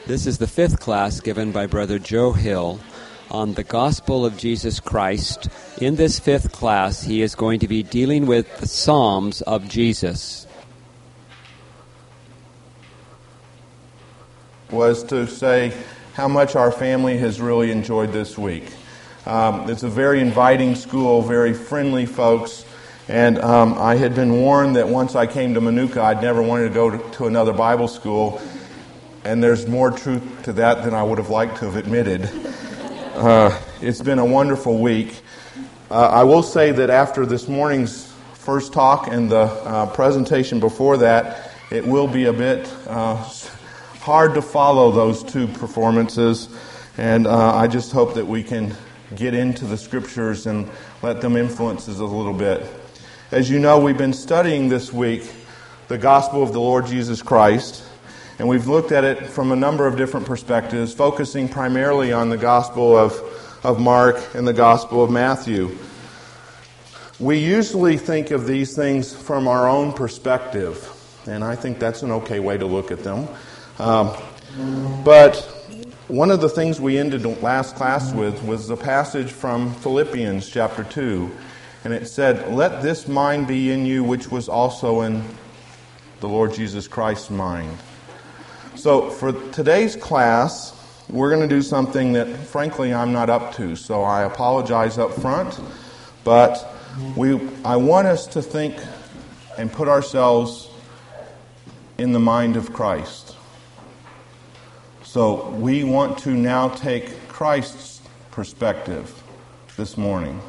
This is the fifth class given by Brother Joe Hill on the Gospel of Jesus Christ. In this fifth class, he is going to be dealing with the Psalms of Jesus. Was to say how much our family has really enjoyed this week. It's a very inviting school, very friendly folks, and I had been warned that once I came to Manuka, I'd never wanted to go to another Bible school, and there's more truth to that than I would have liked to have admitted. It's been a wonderful week. I will say that after this morning's first talk and the presentation before that, it will be a bit hard to follow those two performances, and I just hope that we can get into the Scriptures and let them influence us a little bit. As you know, we've been studying this week the Gospel of the Lord Jesus Christ, and we've looked at it from a number of different perspectives, focusing primarily on the Gospel of Mark and the Gospel of Matthew. We usually think of these things from our own perspective, and I think that's an okay way to look at them. But one of the things we ended last class with was the passage from Philippians chapter 2, and it said, "Let this mind be in you which was also in the Lord Jesus Christ's mind." So for today's class, we're going to do something that, frankly, I'm not up to. So I apologize up front. But I want us to think and put ourselves in the mind of Christ. So we want to now take Christ's perspective this morning.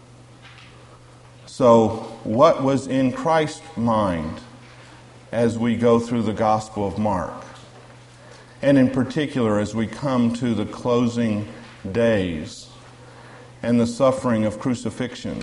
So what was in Christ's mind as we go through the Gospel of Mark? And in particular, as we come to the closing days and the suffering of crucifixion.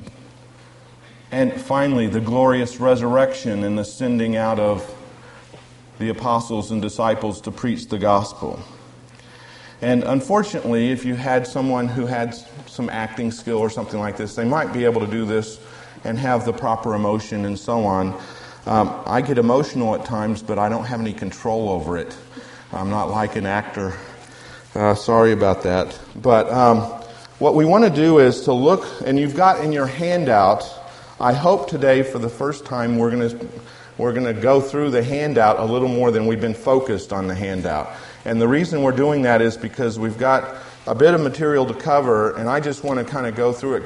And finally, the glorious resurrection and the sending out of the apostles and disciples to preach the gospel. And unfortunately, if you had someone who had some acting skill or something like this, they might be able to do this and have the proper emotion and so on. I get emotional at times, but I don't have any control over it. I'm not like an actor. Sorry about that. But what we want to do is to look, and you've got in your handout, I hope today for the first time we're going to go through the handout a little more than we've been focused on the handout. And the reason we're doing that is because we've got a bit of material to cover, and I just want to kind of go through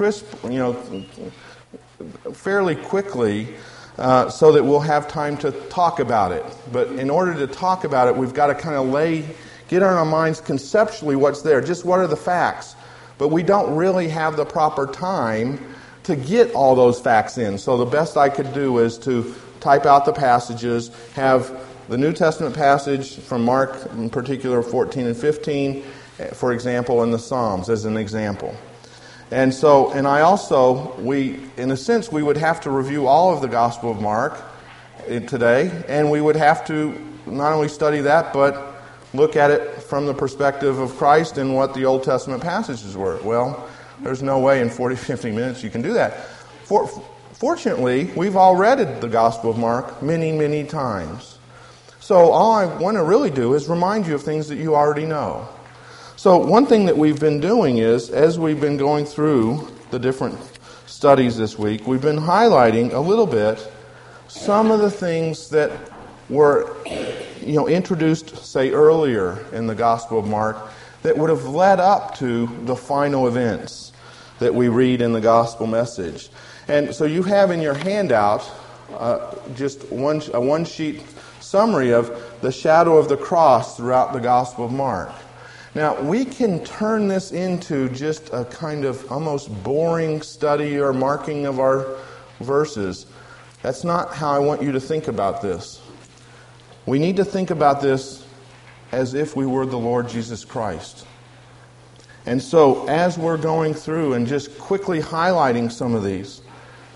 it fairly quickly, so that we'll have time to talk about it. But in order to talk about it, we've got to kind of get on our minds conceptually what's there, just what are the facts. But we don't really have the proper time to get all those facts in. So the best I could do is to type out the passages, have the New Testament passage from Mark, in particular 14 and 15, for example, and the Psalms as an example. And I also, in a sense, we would have to review all of the Gospel of Mark today, and we would have to not only study that, but look at it from the perspective of Christ and what the Old Testament passages were. Well, there's no way in 40, 50 minutes you can do that. Fortunately, we've all read the Gospel of Mark many, many times. So all I want to really do is remind you of things that you already know. So one thing that we've been doing is, as we've been going through the different studies this week, we've been highlighting a little bit some of the things that were introduced, say, earlier in the Gospel of Mark that would have led up to the final events that we read in the Gospel message. And so you have in your handout just a one-sheet summary of the shadow of the cross throughout the Gospel of Mark. Now, we can turn this into just a kind of almost boring study or marking of our verses. That's not how I want you to think about this. We need to think about this as if we were the Lord Jesus Christ. And so, as we're going through and just quickly highlighting some of these,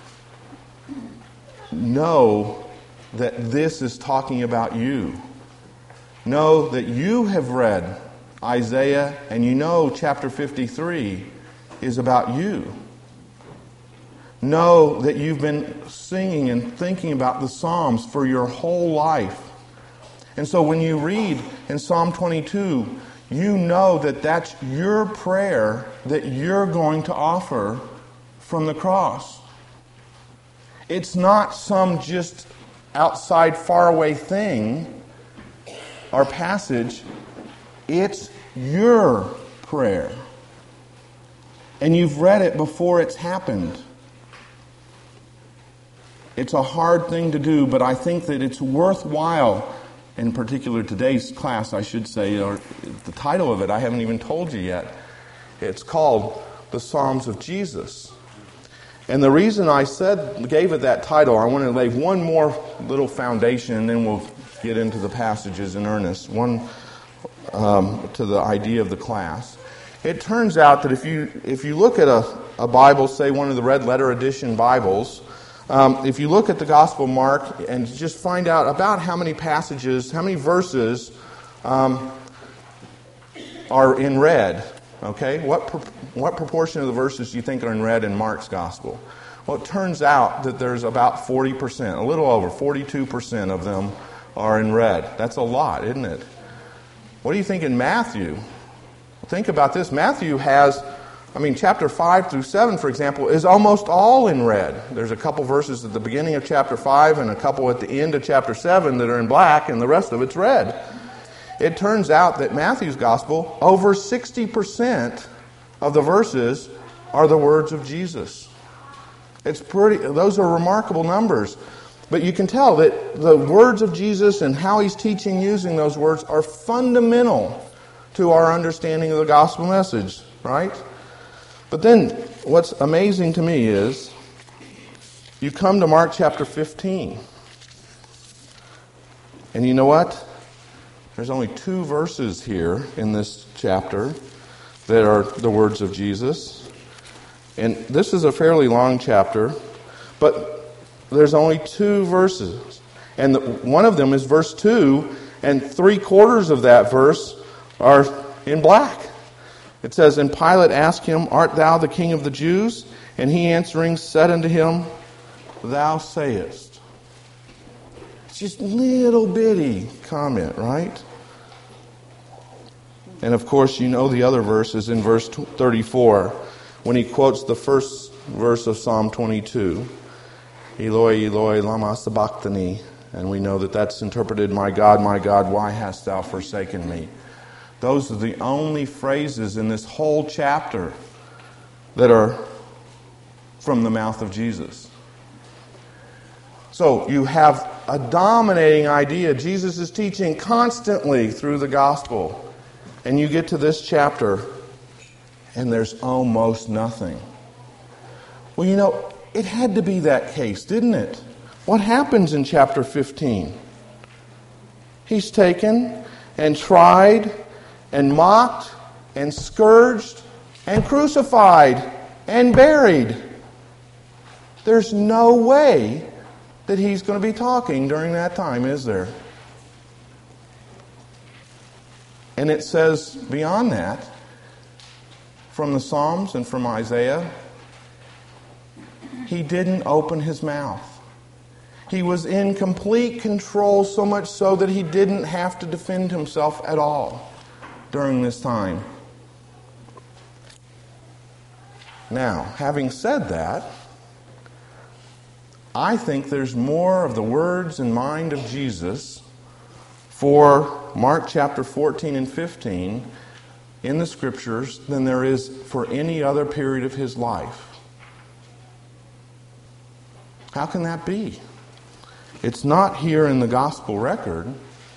know that this is talking about you. Know that you have read Isaiah, and you know chapter 53 is about you. Know that you've been singing and thinking about the Psalms for your whole life. And so when you read in Psalm 22, you know that that's your prayer that you're going to offer from the cross. It's not some just outside, faraway thing or passage. It's your prayer. And you've read it before it's happened. It's a hard thing to do, but I think that it's worthwhile. In particular, today's class, I should say, or the title of it, I haven't even told you yet. It's called The Psalms of Jesus. And the reason I gave it that title, I want to lay one more little foundation, and then we'll get into the passages in earnest. One to the idea of the class. It turns out that if you look at a Bible, say one of the red letter edition Bibles, if you look at the Gospel of Mark and just find out about how many passages, how many verses are in red, okay? What proportion of the verses do you think are in red in Mark's Gospel? Well, it turns out that there's about 40%, a little over 42% of them are in red. That's a lot, isn't it? What do you think in Matthew? Think about this. Matthew has, chapter 5 through 7, for example, is almost all in red. There's a couple verses at the beginning of chapter 5 and a couple at the end of chapter 7 that are in black, and the rest of it's red. It turns out that Matthew's Gospel, over 60% of the verses are the words of Jesus. Those are remarkable numbers. But you can tell that the words of Jesus and how He's teaching using those words are fundamental to our understanding of the gospel message, right? But then, what's amazing to me is, you come to Mark chapter 15. And you know what? There's only 2 verses here in this chapter that are the words of Jesus. And this is a fairly long chapter, but there's only 2 verses. And one of them is verse 2, and 3/4 of that verse are in black. It says, "And Pilate asked him, Art thou the king of the Jews? And he answering said unto him, Thou sayest." It's just little bitty comment, right? And of course, you know the other verse is in verse 34, when he quotes the first verse of Psalm 22. Eloi, Eloi, lama sabachthani. And we know that that's interpreted, my God, why hast thou forsaken me? Those are the only phrases in this whole chapter that are from the mouth of Jesus. So you have a dominating idea. Jesus is teaching constantly through the gospel. And you get to this chapter, and there's almost nothing. Well, you know, it had to be that case, didn't it? What happens in chapter 15? He's taken and tried and mocked and scourged and crucified and buried. There's no way that he's going to be talking during that time, is there? And it says beyond that, from the Psalms and from Isaiah, he didn't open his mouth. He was in complete control, so much so that he didn't have to defend himself at all during this time. Now, having said that, I think there's more of the words and mind of Jesus for Mark chapter 14 and 15 in the Scriptures than there is for any other period of his life. How can that be? It's not here in the gospel record.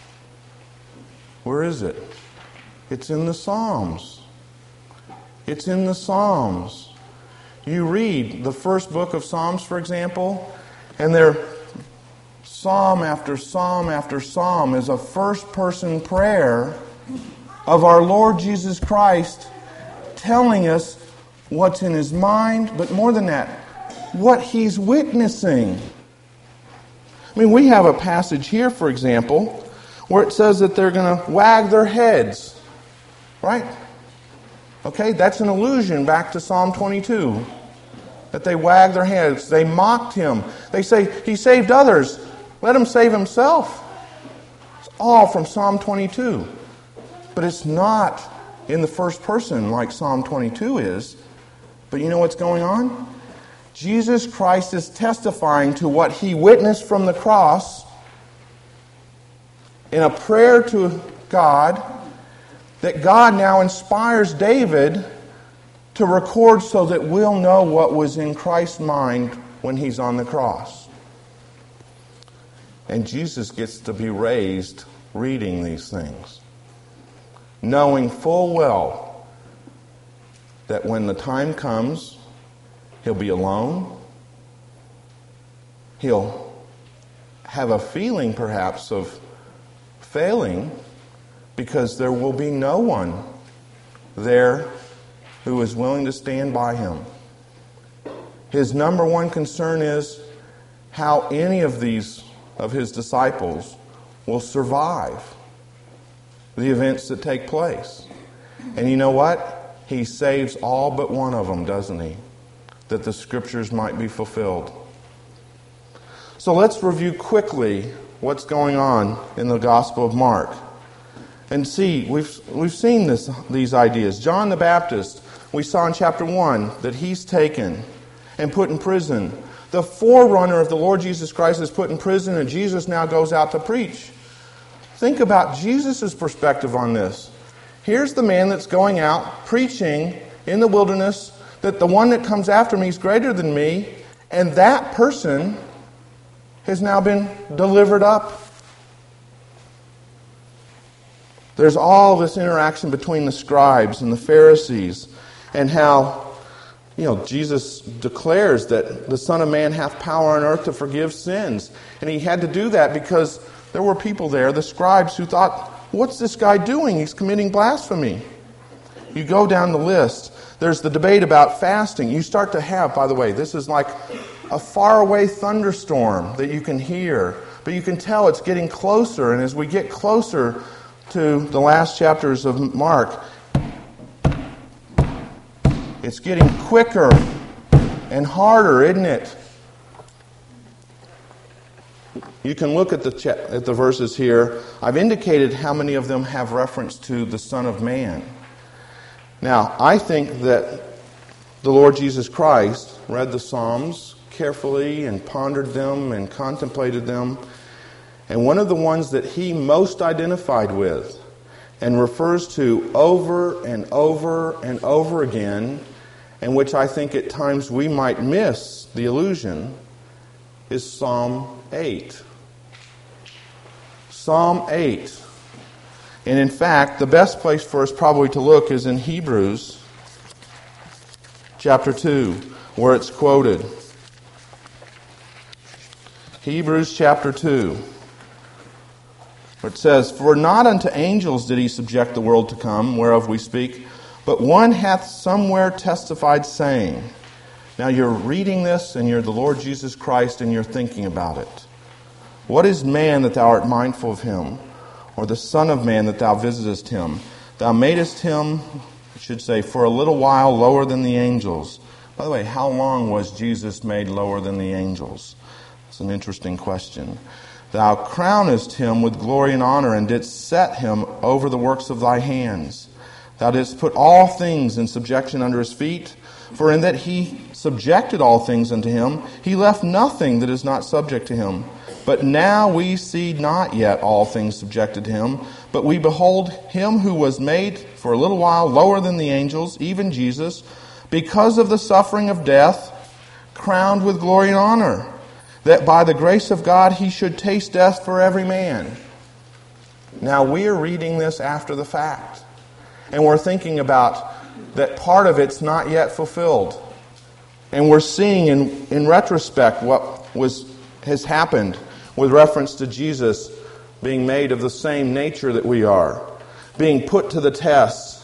Where is it? It's in the Psalms. It's in the Psalms. You read the first book of Psalms, for example, and they're psalm after psalm after psalm is a first-person prayer of our Lord Jesus Christ telling us what's in His mind, but more than that, what He's witnessing. I mean, we have a passage here, for example, where it says that they're going to wag their heads. Right? Okay, that's an allusion back to Psalm 22. That they wagged their heads. They mocked Him. They say, He saved others. Let Him save Himself. all from Psalm 22. But it's not in the first person like Psalm 22 is. But you know what's going on? Jesus Christ is testifying to what he witnessed from the cross in a prayer to God, that God now inspires David to record so that we'll know what was in Christ's mind when he's on the cross. And Jesus gets to be raised reading these things, knowing full well that when the time comes, he'll be alone. He'll have a feeling perhaps of failing because there will be no one there who is willing to stand by him. His number one concern is how any of his disciples will survive the events that take place. And you know what? He saves all but one of them, doesn't he? That the scriptures might be fulfilled. So let's review quickly what's going on in the Gospel of Mark. And see, we've seen these ideas. John the Baptist, we saw in chapter 1 that he's taken and put in prison. The forerunner of the Lord Jesus Christ is put in prison, and Jesus now goes out to preach. Think about Jesus' perspective on this. Here's the man that's going out preaching in the wilderness that the one that comes after me is greater than me, and that person has now been delivered up. There's all this interaction between the scribes and the Pharisees, and how Jesus declares that the Son of Man hath power on earth to forgive sins. And he had to do that because there were people there, the scribes, who thought, what's this guy doing? He's committing blasphemy. You go down the list. There's the debate about fasting. You start to have, by the way, this is like a faraway thunderstorm that you can hear. But you can tell it's getting closer. And as we get closer to the last chapters of Mark, it's getting quicker and harder, isn't it? You can look at the verses here. I've indicated how many of them have reference to the Son of Man. Now, I think that the Lord Jesus Christ read the Psalms carefully and pondered them and contemplated them. And one of the ones that he most identified with and refers to over and over and over again, and which I think at times we might miss the illusion, is Psalm 8. Psalm 8. And in fact, the best place for us probably to look is in Hebrews chapter 2, where it's quoted. Hebrews chapter 2. It says, For not unto angels did he subject the world to come, whereof we speak, but one hath somewhere testified, saying. Now you're reading this, and you're the Lord Jesus Christ, and you're thinking about it. What is man that thou art mindful of him? Or the Son of Man that thou visitest him? Thou madest him, I should say, for a little while lower than the angels. By the way, how long was Jesus made lower than the angels? It's an interesting question. Thou crownest him with glory and honor, and didst set him over the works of thy hands. Thou didst put all things in subjection under his feet. For in that he subjected all things unto him, he left nothing that is not subject to him. But now we see not yet all things subjected to him, but we behold him who was made for a little while lower than the angels, even Jesus, because of the suffering of death, crowned with glory and honor, that by the grace of God he should taste death for every man. Now we are reading this after the fact, and we're thinking about that part of it's not yet fulfilled. And we're seeing in retrospect what has happened with reference to Jesus being made of the same nature that we are, being put to the test,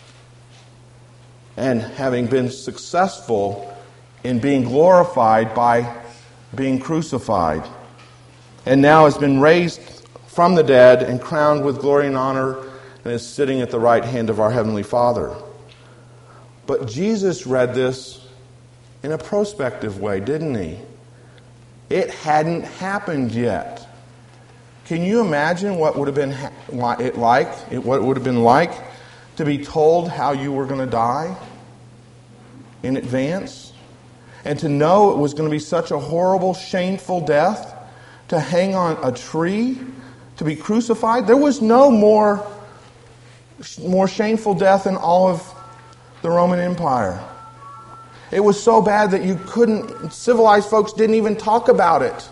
and having been successful in being glorified by being crucified, and now has been raised from the dead and crowned with glory and honor, and is sitting at the right hand of our Heavenly Father. But Jesus read this in a prospective way, didn't he? It hadn't happened yet. Can you imagine what would have been what it would have been like to be told how you were going to die in advance? And to know it was going to be such a horrible, shameful death, to hang on a tree, to be crucified. There was no more shameful death in all of the Roman Empire. It was so bad that civilized folks didn't even talk about it.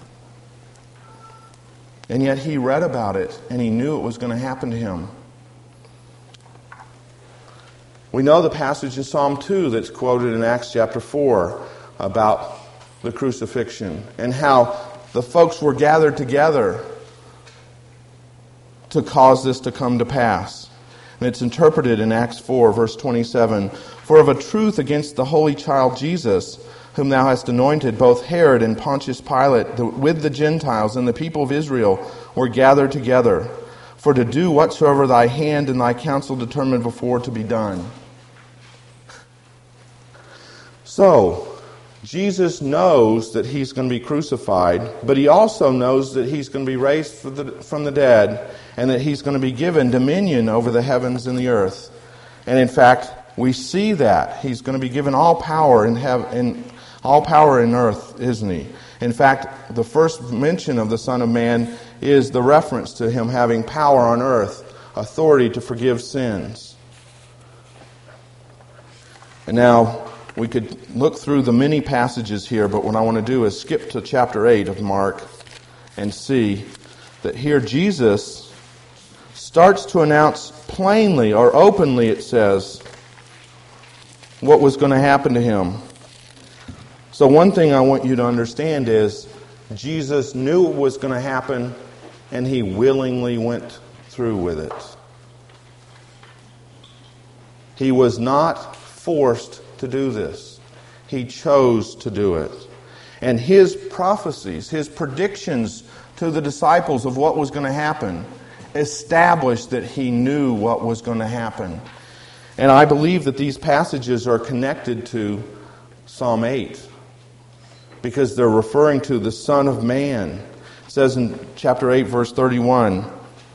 And yet he read about it, and he knew it was going to happen to him. We know the passage in Psalm 2 that's quoted in Acts chapter 4 about the crucifixion and how the folks were gathered together to cause this to come to pass. And it's interpreted in Acts 4, verse 27. For of a truth against the holy child Jesus, whom thou hast anointed, both Herod and Pontius Pilate, with the Gentiles and the people of Israel, were gathered together, for to do whatsoever thy hand and thy counsel determined before to be done. So, Jesus knows that he's going to be crucified, but he also knows that he's going to be raised from the dead, and that he's going to be given dominion over the heavens and the earth. And in fact, we see that he's going to be given all power in heaven, all power in earth, isn't he? In fact, the first mention of the Son of Man is the reference to him having power on earth, authority to forgive sins. And now, we could look through the many passages here, but what I want to do is skip to chapter 8 of Mark and see that here Jesus starts to announce plainly or openly, it says, what was going to happen to him. So one thing I want you to understand is Jesus knew what was going to happen, and he willingly went through with it. He was not forced to do this. He chose to do it. And his prophecies, his predictions to the disciples of what was going to happen, established that he knew what was going to happen. And I believe that these passages are connected to Psalm 8, because they're referring to the Son of Man. It says in chapter 8, verse 31,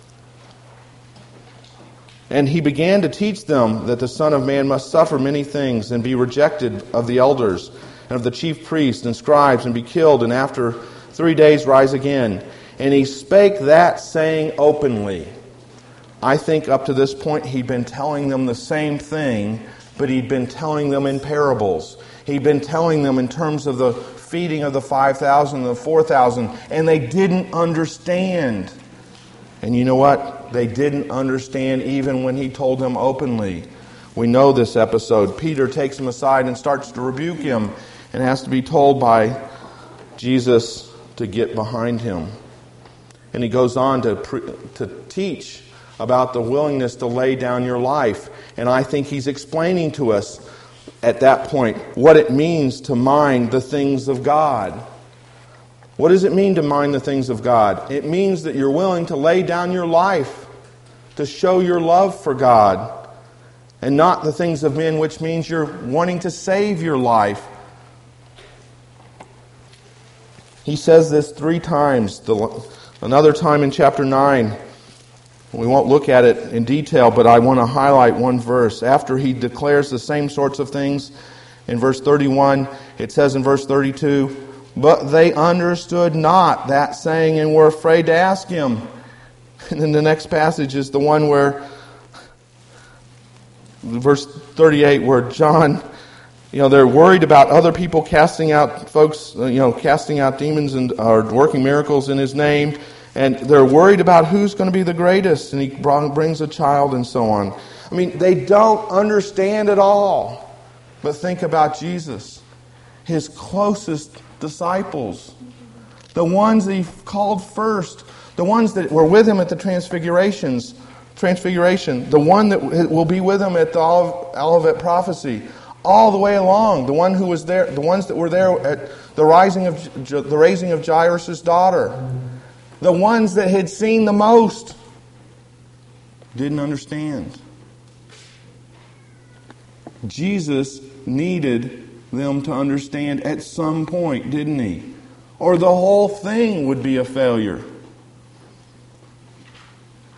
and he began to teach them that the Son of Man must suffer many things and be rejected of the elders and of the chief priests and scribes and be killed and after 3 days rise again. And he spake that saying openly. I think up to this point he'd been telling them the same thing, but he'd been telling them in parables. He'd been telling them in terms of the feeding of the 5,000 and the 4,000, and they didn't understand. And you know what? They didn't understand even when he told them openly. We know this episode. Peter takes him aside and starts to rebuke him and has to be told by Jesus to get behind him. And he goes on to teach about the willingness to lay down your life. And I think he's explaining to us at that point what it means to mind the things of God. What does it mean to mind the things of God? It means that you're willing to lay down your life to show your love for God, and not the things of men, which means you're wanting to save your life. He says this 3 times. Another time in chapter 9. We won't look at it in detail, but I want to highlight one verse. After he declares the same sorts of things in verse 31, it says in verse 32, but they understood not that saying and were afraid to ask him. And then the next passage is the one where, verse 38, where John, they're worried about other people casting out folks, casting out demons and or working miracles in his name. And they're worried about who's going to be the greatest. And he brings a child and so on. I mean, they don't understand at all. But think about Jesus, his closest disciples, the ones that he called first, the ones that were with him at the transfiguration, the one that will be with him at the Olivet prophecy, all the way along, the one who was there, the ones that were there at the raising of Jairus' daughter, the ones that had seen the most, didn't understand. Jesus needed them to understand at some point, didn't he? Or the whole thing would be a failure.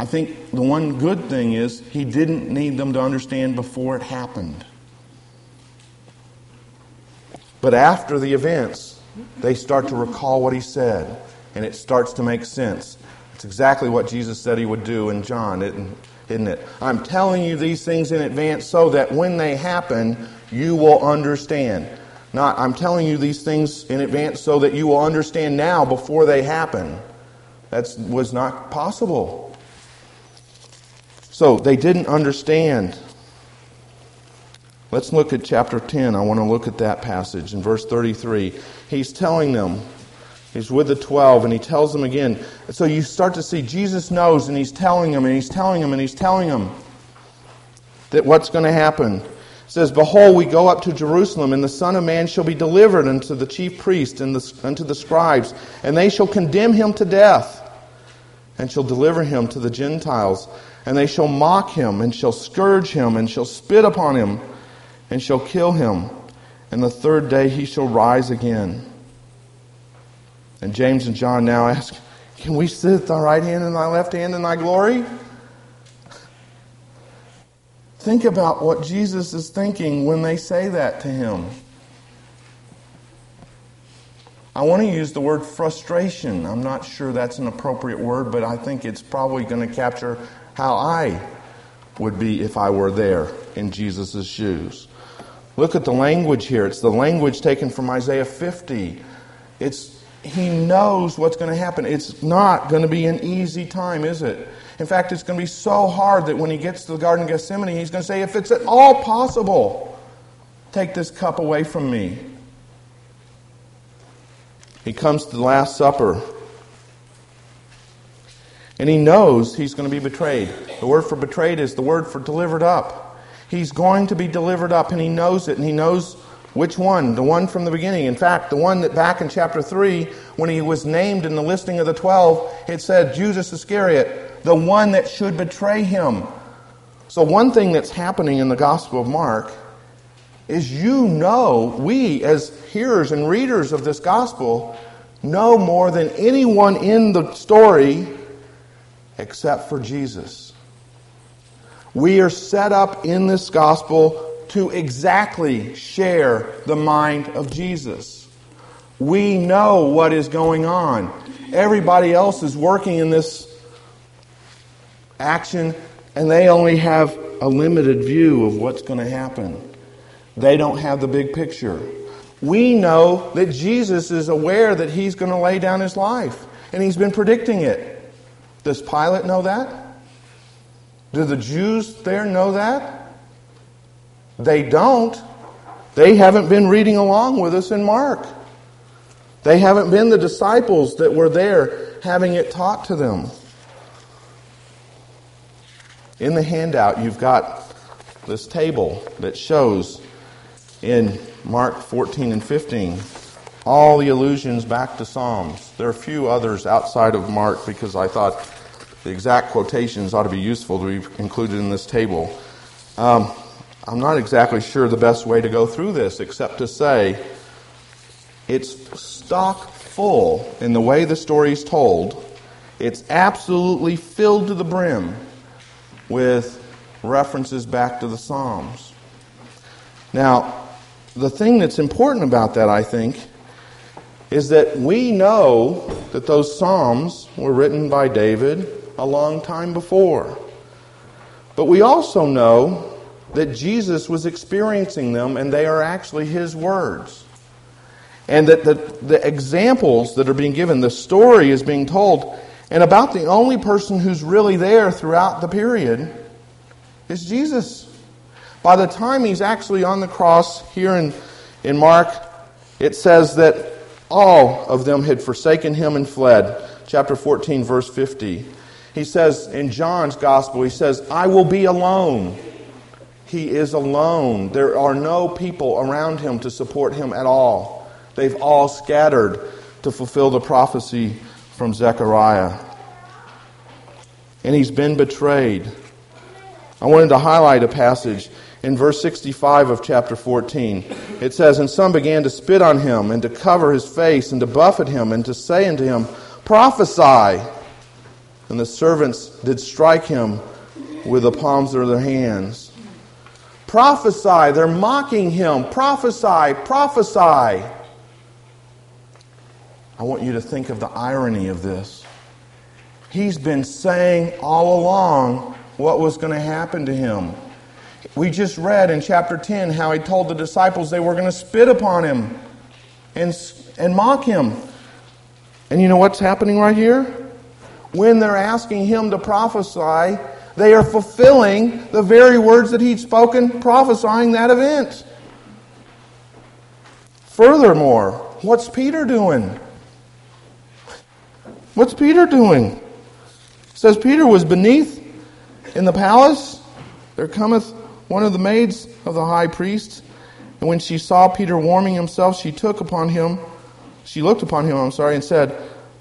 I think the one good thing is he didn't need them to understand before it happened. But after the events, they start to recall what he said, and it starts to make sense. It's exactly what Jesus said he would do in John, isn't it? I'm telling you these things in advance so that when they happen, you will understand. Not, I'm telling you these things in advance so that you will understand now before they happen. That was not possible. So they didn't understand. Let's look at chapter 10. I want to look at that passage in verse 33. He's telling them, he's with the 12, and he tells them again. So you start to see Jesus knows, and he's telling them, and he's telling them, and he's telling them that what's going to happen. It says, Behold, we go up to Jerusalem, and the Son of Man shall be delivered unto the chief priests and unto the scribes, and they shall condemn him to death, and shall deliver him to the Gentiles. And they shall mock him, and shall scourge him, and shall spit upon him, and shall kill him. And the third day he shall rise again. And James and John now ask, Can we sit at thy right hand and thy left hand in thy glory? Think about what Jesus is thinking when they say that to him. I want to use the word frustration. I'm not sure that's an appropriate word, but I think it's probably going to capture how I would be if I were there in Jesus' shoes. Look at the language here. It's the language taken from Isaiah 50. He knows what's going to happen. It's not going to be an easy time, is it? In fact, it's going to be so hard that when he gets to the Garden of Gethsemane, he's going to say, if it's at all possible, take this cup away from me. He comes to the Last Supper, and he knows he's going to be betrayed. The word for betrayed is the word for delivered up. He's going to be delivered up, and he knows it, and he knows which one, the one from the beginning. In fact, the one that back in chapter 3, when he was named in the listing of the 12, it said, Judas Iscariot, the one that should betray him. So one thing that's happening in the Gospel of Mark is we as hearers and readers of this Gospel know more than anyone in the story except for Jesus. We are set up in this Gospel to exactly share the mind of Jesus. We know what is going on. Everybody else is working in this action, and they only have a limited view of what's going to happen. They don't have the big picture. We know that Jesus is aware that he's going to lay down his life, and he's been predicting it. Does Pilate know that? Do the Jews there know that? They don't. They haven't been reading along with us in Mark. They haven't been the disciples that were there having it taught to them. In the handout, you've got this table that shows in Mark 14 and 15 all the allusions back to Psalms. There are a few others outside of Mark because I thought the exact quotations ought to be useful to be included in this table. I'm not exactly sure the best way to go through this except to say it's stock full in the way the story is told. It's absolutely filled to the brim with references back to the Psalms. Now, the thing that's important about that, I think, is that we know that those Psalms were written by David a long time before. But we also know that Jesus was experiencing them, and they are actually his words. And that the examples that are being given, the story is being told, and about the only person who's really there throughout the period is Jesus. By the time he's actually on the cross here in Mark, it says that all of them had forsaken him and fled. Chapter 14, verse 50. He says in John's Gospel, he says, I will be alone. He is alone. There are no people around him to support him at all. They've all scattered to fulfill the prophecy from Zechariah. And he's been betrayed. I wanted to highlight a passage in verse 65 of chapter 14. It says, And some began to spit on him, and to cover his face, and to buffet him, and to say unto him, Prophesy. And the servants did strike him with the palms of their hands. Prophesy, they're mocking him. Prophesy, prophesy. I want you to think of the irony of this. He's been saying all along what was going to happen to him. We just read in chapter 10 how he told the disciples they were going to spit upon him and mock him. And you know what's happening right here? When they're asking him to prophesy, they are fulfilling the very words that he'd spoken, prophesying that event. Furthermore, what's Peter doing? What's Peter doing? It says Peter was beneath in the palace. There cometh one of the maids of the high priest, and when she saw Peter warming himself, she looked upon him, and said,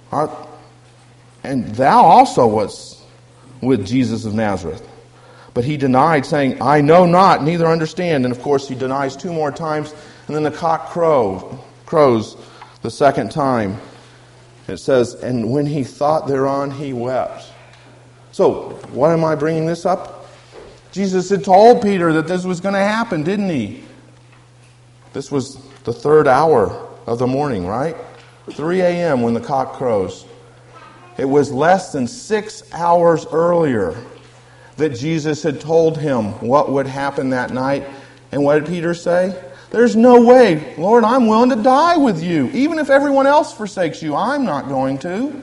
and thou also wast with Jesus of Nazareth. But he denied, saying, I know not, neither understand. And of course he denies 2 more times, and then the cock crows the second time. It says, and when he thought thereon, he wept. So, why am I bringing this up? Jesus had told Peter that this was going to happen, didn't he? This was the 3rd hour of the morning, right? 3 a.m. when the cock crows. It was less than 6 hours earlier that Jesus had told him what would happen that night. And what did Peter say? There's no way, Lord, I'm willing to die with you. Even if everyone else forsakes you, I'm not going to.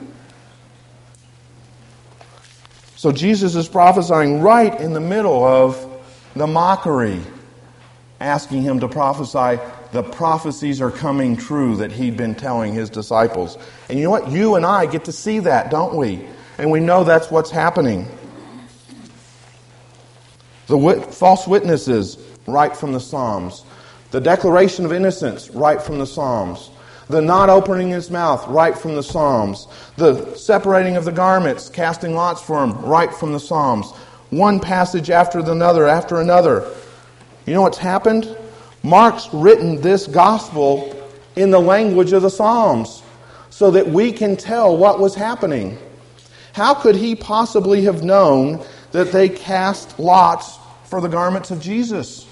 So Jesus is prophesying right in the middle of the mockery, asking him to prophesy. The prophecies are coming true that he'd been telling his disciples. And you know what? You and I get to see that, don't we? And we know that's what's happening. The false witnesses, right from the Psalms. The declaration of innocence, right from the Psalms. The not opening his mouth, right from the Psalms. The separating of the garments, casting lots for him, right from the Psalms. One passage after another. You know what's happened? Mark's written this gospel in the language of the Psalms so that we can tell what was happening. How could he possibly have known that they cast lots for the garments of Jesus?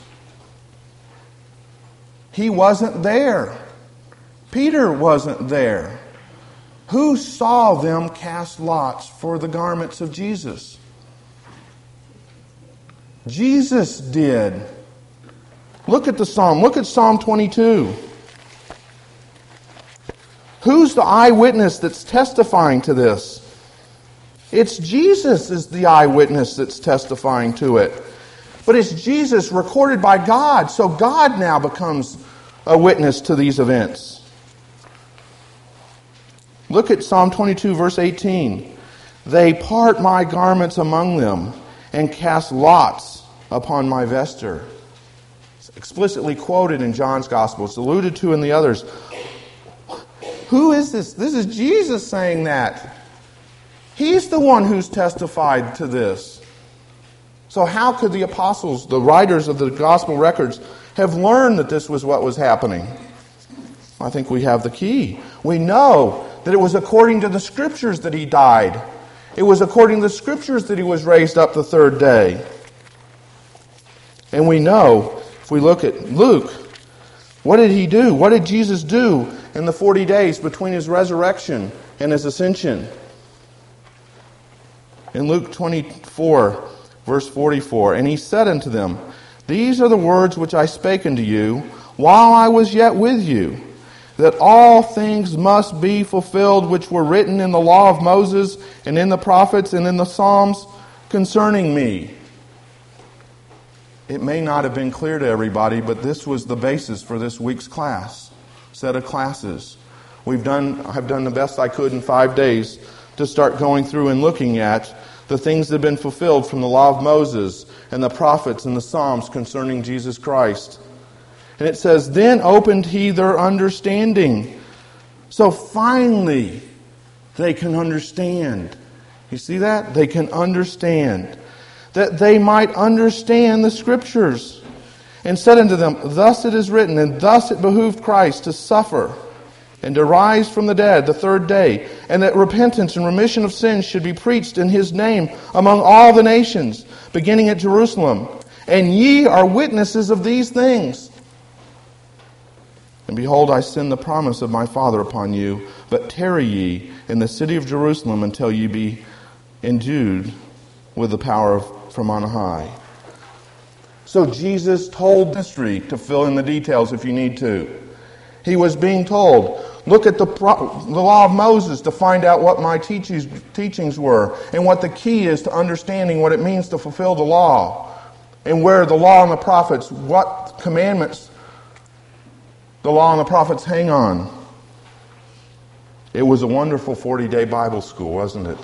He wasn't there. Peter wasn't there. Who saw them cast lots for the garments of Jesus? Jesus did. Look at the psalm. Look at Psalm 22. Who's the eyewitness that's testifying to this? It's Jesus is the eyewitness that's testifying to it. But it's Jesus recorded by God, so God now becomes a witness to these events. Look at Psalm 22, verse 18. They part my garments among them and cast lots upon my vesture. It's explicitly quoted in John's Gospel. It's alluded to in the others. Who is this? This is Jesus saying that. He's the one who's testified to this. So how could the apostles, the writers of the gospel records, have learned that this was what was happening? I think we have the key. We know that it was according to the Scriptures that he died. It was according to the Scriptures that he was raised up the 3rd day. And we know, if we look at Luke, what did he do? What did Jesus do in the 40 days between his resurrection and his ascension? In Luke 24, verse 44, and he said unto them, These are the words which I spake unto you while I was yet with you, that all things must be fulfilled which were written in the law of Moses and in the prophets and in the Psalms concerning me. It may not have been clear to everybody, but this was the basis for this week's set of classes. I've done the best I could in 5 days to start going through and looking at the things that have been fulfilled from the law of Moses and the prophets and the Psalms concerning Jesus Christ. And it says, Then opened he their understanding. So finally, they can understand. You see that? They can understand. That they might understand the Scriptures. And said unto them, Thus it is written, and thus it behooved Christ to suffer and to rise from the dead the third day, and that repentance and remission of sins should be preached in his name among all the nations, beginning at Jerusalem. And ye are witnesses of these things. And behold, I send the promise of my Father upon you, but tarry ye in the city of Jerusalem until ye be endued with the power from on high. So Jesus told history to fill in the details if you need to. He was being told, look at the law of Moses to find out what my teachings were and what the key is to understanding what it means to fulfill the law and where the law and the prophets, what commandments the law and the prophets hang on. It was a wonderful 40-day Bible school, wasn't it?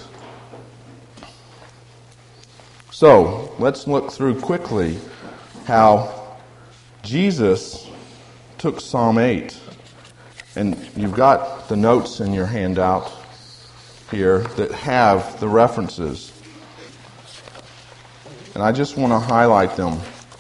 So, let's look through quickly how Jesus took Psalm 8. And you've got the notes in your handout here that have the references. And I just want to highlight them.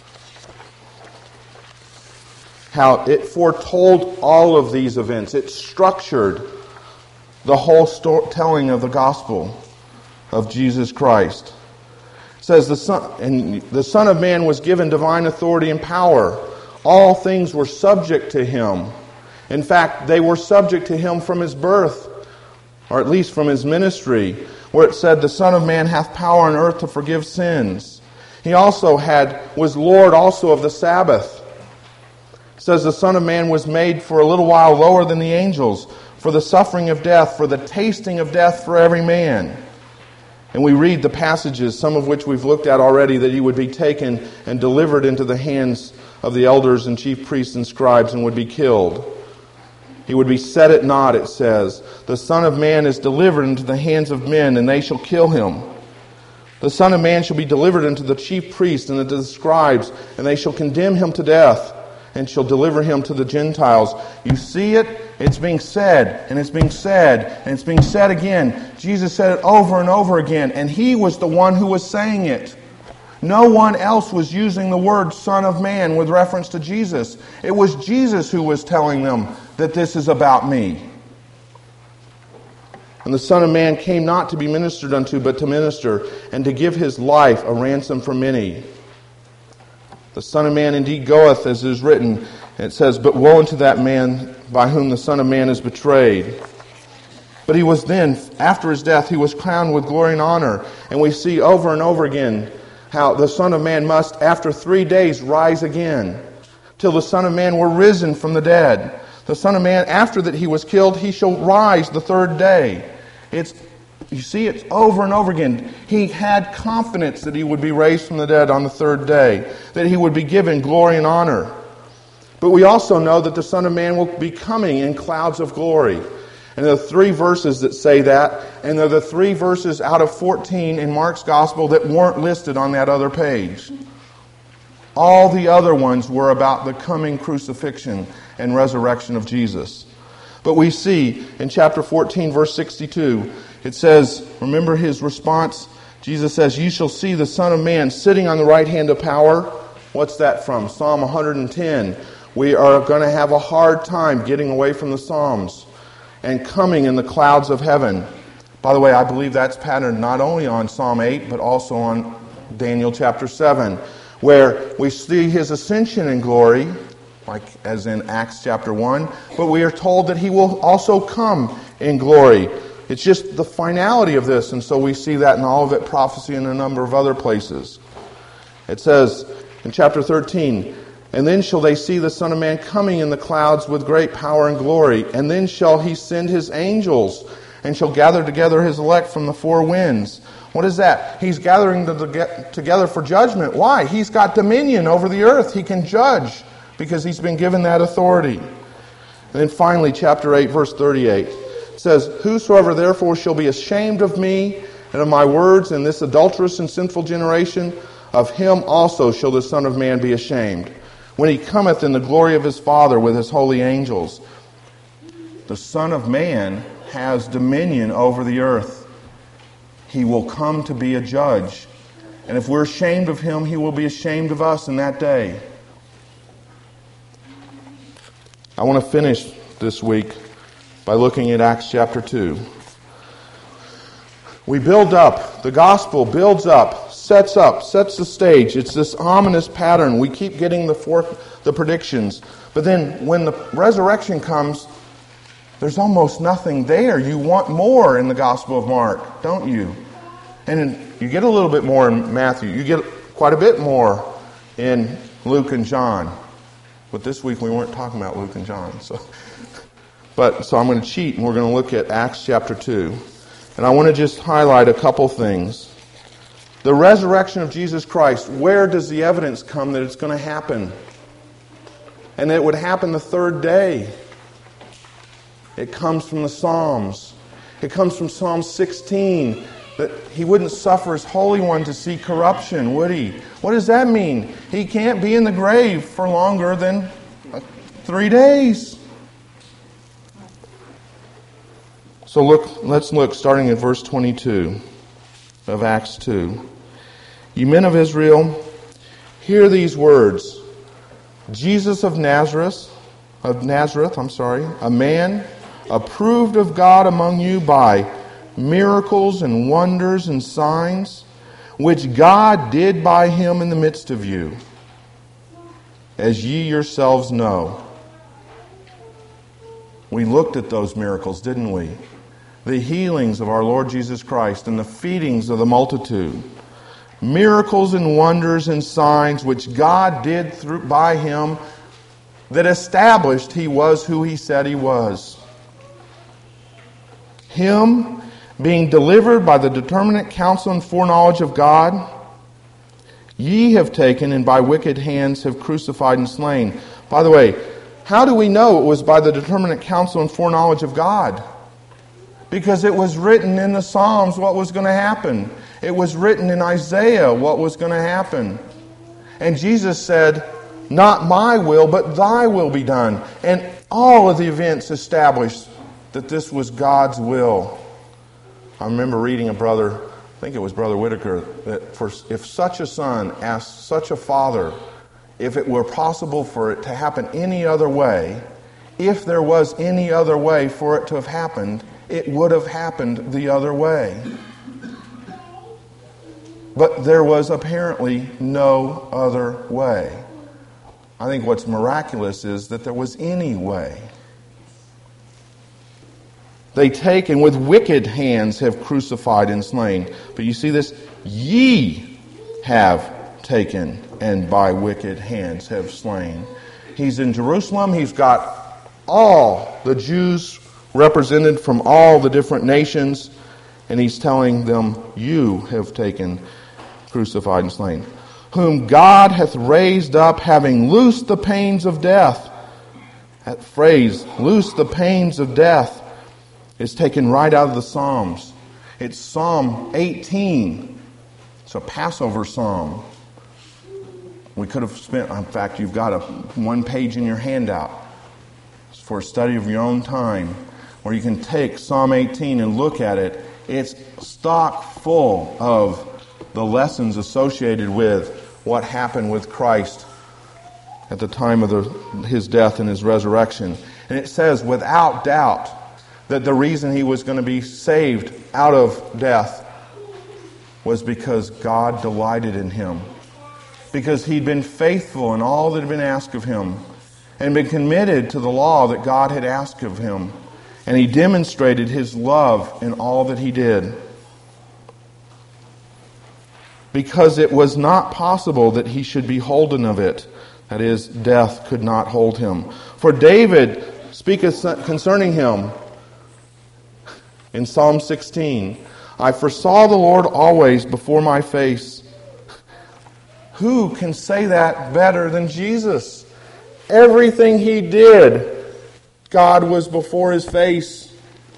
How it foretold all of these events. It structured the whole telling of the gospel of Jesus Christ. It says, the Son of Man was given divine authority and power. All things were subject to him. In fact, they were subject to him from his birth, or at least from his ministry, where it said, the Son of Man hath power on earth to forgive sins. He also was Lord also of the Sabbath. It says the Son of Man was made for a little while lower than the angels, for the suffering of death, for the tasting of death for every man. And we read the passages, some of which we've looked at already, that he would be taken and delivered into the hands of the elders and chief priests and scribes and would be killed. He would be set at naught, it says. The Son of Man is delivered into the hands of men, and they shall kill him. The Son of Man shall be delivered into the chief priests and into the scribes, and they shall condemn him to death, and shall deliver him to the Gentiles. You see it? It's being said, and it's being said, and it's being said again. Jesus said it over and over again, and he was the one who was saying it. No one else was using the word Son of Man with reference to Jesus. It was Jesus who was telling them that this is about me. And the Son of Man came not to be ministered unto, but to minister, and to give his life a ransom for many. The Son of Man indeed goeth, as is written. And it says, but woe unto that man by whom the Son of Man is betrayed. But he was then, after his death, he was crowned with glory and honor. And we see over and over again how the Son of Man must, after 3 days, rise again, till the Son of Man were risen from the dead. The Son of Man, after that he was killed, he shall rise the third day. You see, it's over and over again. He had confidence that he would be raised from the dead on the third day, that he would be given glory and honor. But we also know that the Son of Man will be coming in clouds of glory. And there are 3 verses that say that, and they're the 3 verses out of 14 in Mark's Gospel that weren't listed on that other page. All the other ones were about the coming crucifixion and resurrection of Jesus. But we see in chapter 14, verse 62, it says, remember his response? Jesus says, you shall see the Son of Man sitting on the right hand of power. What's that from? Psalm 110. We are going to have a hard time getting away from the Psalms and coming in the clouds of heaven. By the way, I believe that's patterned not only on Psalm 8, but also on Daniel chapter 7, where we see his ascension in glory, like as in Acts chapter 1, but we are told that he will also come in glory. It's just the finality of this, and so we see that in Olivet prophecy and a number of other places. It says in chapter 13, and then shall they see the Son of Man coming in the clouds with great power and glory, and then shall he send his angels, and shall gather together his elect from the 4 winds. What is that? He's gathering them together for judgment. Why? He's got dominion over the earth. He can judge because he's been given that authority. And then finally, chapter 8, verse 38. It says, whosoever therefore shall be ashamed of me and of my words in this adulterous and sinful generation, of him also shall the Son of Man be ashamed, when he cometh in the glory of his Father with his holy angels. The Son of Man has dominion over the earth. He will come to be a judge. And if we're ashamed of him, he will be ashamed of us in that day. I want to finish this week by looking at Acts chapter 2. We build up. The gospel builds up, sets the stage. It's this ominous pattern. We keep getting the predictions. But then when the resurrection comes, there's almost nothing there. You want more in the Gospel of Mark, don't you? And you get a little bit more in Matthew. You get quite a bit more in Luke and John. But this week we weren't talking about Luke and John. So I'm going to cheat, and we're going to look at Acts chapter 2. And I want to just highlight a couple things. The resurrection of Jesus Christ, where does the evidence come that it's going to happen? And that it would happen the third day. It comes from the Psalms. It comes from Psalm 16, that He wouldn't suffer His Holy One to see corruption, would He? What does that mean? He can't be in the grave for longer than 3 days. So let's look starting at verse 22 of Acts 2. You men of Israel, hear these words. Jesus of Nazareth, a man approved of God among you by miracles and wonders and signs, which God did by Him in the midst of you, as ye yourselves know. We looked at those miracles, didn't we? The healings of our Lord Jesus Christ and the feedings of the multitude. Miracles and wonders and signs which God did by Him that established He was who He said He was. Him being delivered by the determinate counsel and foreknowledge of God, ye have taken and by wicked hands have crucified and slain. By the way, how do we know it was by the determinate counsel and foreknowledge of God? Because it was written in the Psalms what was going to happen. It was written in Isaiah what was going to happen. And Jesus said, not my will, but thy will be done. And all of the events established that this was God's will. I remember reading I think it was Brother Whitaker, that if such a son asked such a father if it were possible for it to happen any other way, if there was any other way for it to have happened, it would have happened the other way. But there was apparently no other way. I think what's miraculous is that there was any way. They take and with wicked hands have crucified and slain. But you see this? Ye have taken and by wicked hands have slain. He's in Jerusalem. He's got all the Jews represented from all the different nations, and he's telling them, you have taken, crucified and slain, whom God hath raised up, having loosed the pains of death. That phrase, loosed the pains of death, is taken right out of the Psalms. It's Psalm 18. It's a Passover psalm. We could have spent, in fact, you've got one page in your handout for a study of your own time, where you can take Psalm 18 and look at it. It's stock full of the lessons associated with what happened with Christ at the time of His death and His resurrection. And it says, without doubt, that the reason He was going to be saved out of death was because God delighted in Him. Because He'd been faithful in all that had been asked of Him, and been committed to the law that God had asked of Him. And He demonstrated His love in all that He did. Because it was not possible that He should be holden of it. That is, death could not hold Him. For David speaketh concerning Him in Psalm 16, I foresaw the Lord always before my face. Who can say that better than Jesus? Everything He did, God was before His face.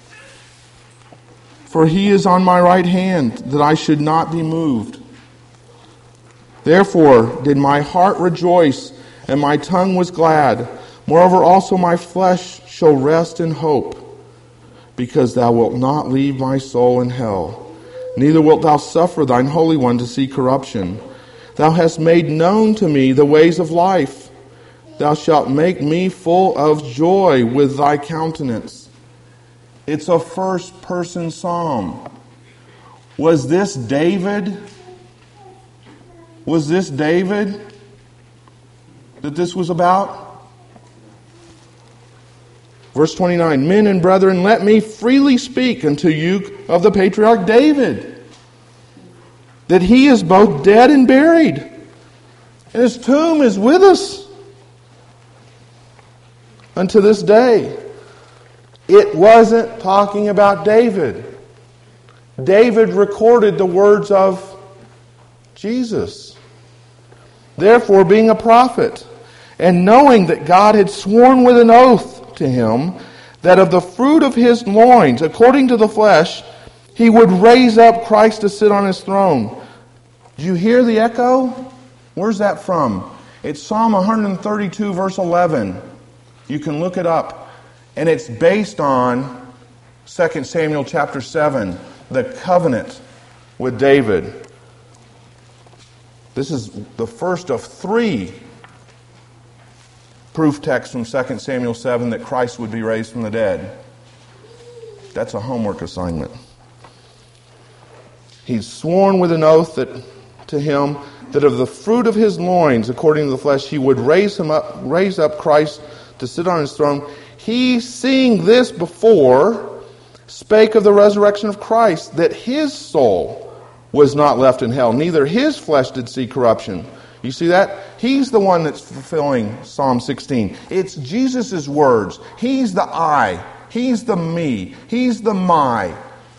For He is on my right hand, that I should not be moved. Therefore did my heart rejoice, and my tongue was glad. Moreover also my flesh shall rest in hope, because Thou wilt not leave my soul in hell, neither wilt Thou suffer Thine Holy One to see corruption. Thou hast made known to me the ways of life. Thou shalt make me full of joy with Thy countenance. It's a first-person psalm. Was this David? Was this David that this was about? Verse 29, men and brethren, let me freely speak unto you of the patriarch David, that he is both dead and buried, and his tomb is with us unto this day. It wasn't talking about David. David recorded the words of Jesus. Therefore, being a prophet, and knowing that God had sworn with an oath to him, that of the fruit of his loins, according to the flesh, he would raise up Christ to sit on his throne. Do you hear the echo? Where's that from? It's Psalm 132, verse 11. You can look it up. And it's based on 2 Samuel chapter 7, the covenant with David. This is the first of 3 proof texts from 2 Samuel 7 that Christ would be raised from the dead. That's a homework assignment. He's sworn with an oath to him that of the fruit of his loins, according to the flesh, he would raise up Christ to sit on his throne. He, seeing this before, spake of the resurrection of Christ, that his soul was not left in hell, neither his flesh did see corruption. You see that? He's the one that's fulfilling Psalm 16. It's Jesus' words. He's the I. He's the me. He's the my.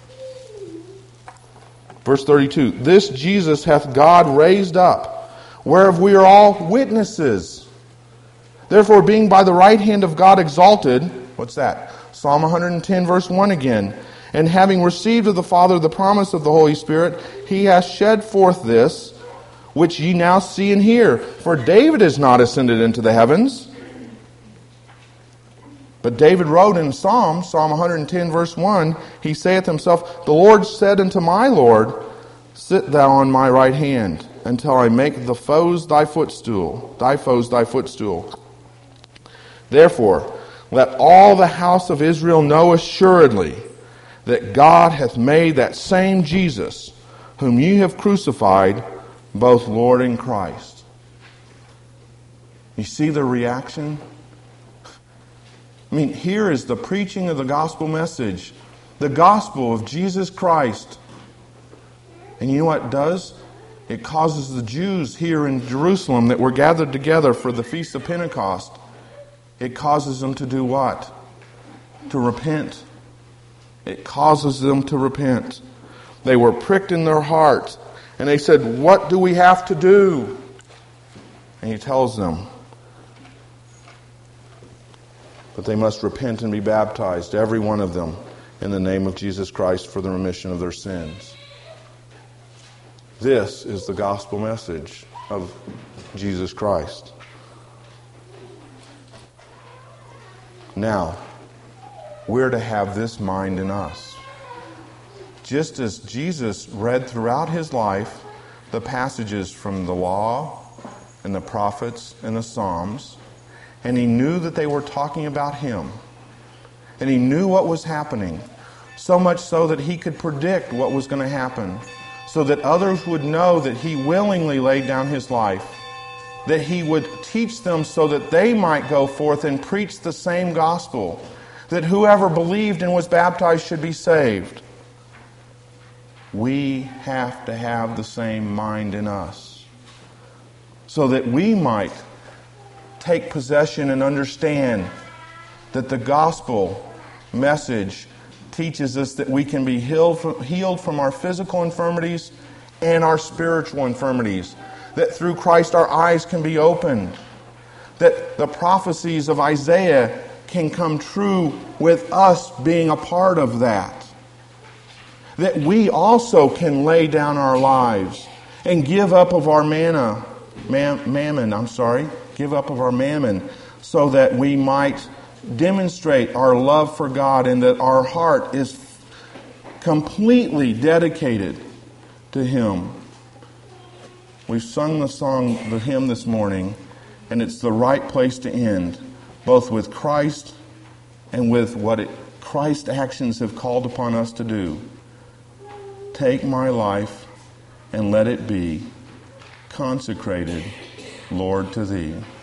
Verse 32, this Jesus hath God raised up, whereof we are all witnesses. Therefore, being by the right hand of God exalted, what's that? Psalm 110, verse 1 again. And having received of the Father the promise of the Holy Spirit, he hath shed forth this, which ye now see and hear. For David is not ascended into the heavens. But David wrote in Psalm 110, verse 1, he saith himself, the Lord said unto my Lord, sit thou on my right hand, until I make the foes thy footstool. Therefore, let all the house of Israel know assuredly that God hath made that same Jesus, whom ye have crucified, both Lord and Christ. You see the reaction? I mean, here is the preaching of the gospel message. The gospel of Jesus Christ. And you know what it does? It causes the Jews here in Jerusalem that were gathered together for the Feast of Pentecost, it causes them to do what? To repent. It causes them to repent. They were pricked in their heart. And they said, what do we have to do? And he tells them that they must repent and be baptized, every one of them, in the name of Jesus Christ for the remission of their sins. This is the gospel message of Jesus Christ. Now, we're to have this mind in us. Just as Jesus read throughout his life the passages from the law and the prophets and the Psalms, and he knew that they were talking about him, and he knew what was happening, so much so that he could predict what was going to happen, so that others would know that he willingly laid down his life, that he would teach them so that they might go forth and preach the same gospel, that whoever believed and was baptized should be saved. We have to have the same mind in us, so that we might take possession and understand that the gospel message teaches us that we can be healed from our physical infirmities and our spiritual infirmities, that through Christ our eyes can be opened, that the prophecies of Isaiah can come true with us being a part of that, that we also can lay down our lives and give up of our give up of our mammon, so that we might demonstrate our love for God and that our heart is completely dedicated to Him. We've sung the hymn this morning, and it's the right place to end, both with Christ and with what Christ's actions have called upon us to do. Take my life and let it be consecrated, Lord, to Thee.